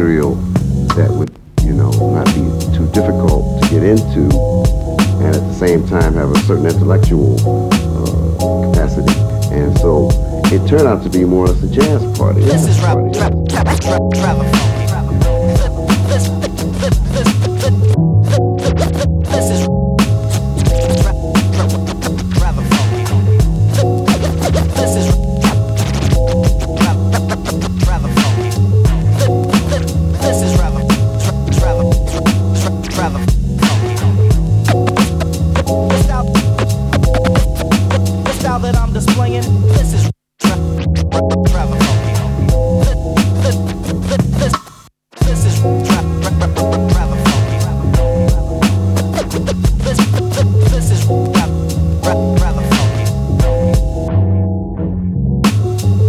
material that would, not be too difficult to get into, and at the same time have a certain intellectual capacity. And so it turned out to be more or less a jazz party. This is Trevor. This is that I'm displaying. This is